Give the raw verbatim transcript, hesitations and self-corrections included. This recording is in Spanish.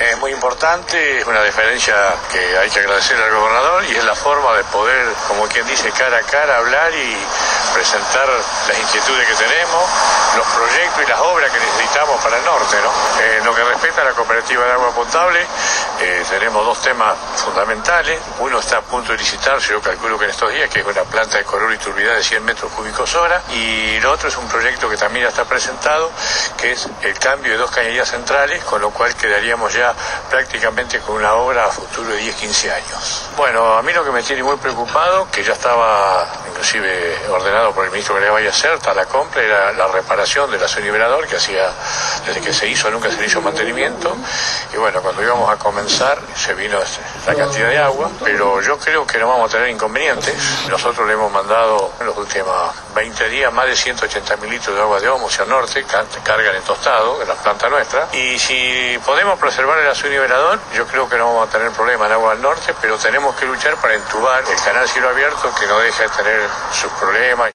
Es muy importante, es una deferencia que hay que agradecer al gobernador y es la forma de poder, como quien dice, cara a cara hablar y presentar las inquietudes que tenemos, los proyectos y las obras que necesitamos para el norte, ¿no? Eh, en lo que respecta a la cooperativa de agua potable, eh, tenemos dos temas fundamentales. Uno está a punto de licitarse, yo calculo que en estos días, que es una planta de cloruro y turbidad de cien metros cúbicos hora, y el otro es un proyecto que también ya está presentado, que es el cambio de dos cañerías centrales, con lo cual quedaríamos ya prácticamente con una obra a futuro de diez a quince años. Bueno, a mí lo que me tiene muy preocupado, que ya estaba inclusive ordenado por el ministro que le vaya a hacer, está la compra, era la reparación del nivelador, que hacía, desde que se hizo nunca se le hizo mantenimiento, y bueno, cuando íbamos a comenzar se vino la cantidad de agua, pero yo creo que no vamos a tener inconvenientes. Nosotros le hemos mandado en los últimos veinte días más de ciento ochenta mil litros de agua de Omo hacia el norte, cargan en tostado, en la planta nuestra, y si podemos preservar el nivelador, yo creo que no vamos a tener problema en agua al norte, pero tenemos que luchar para entubar el canal cielo abierto, que no deje de tener sus problemas.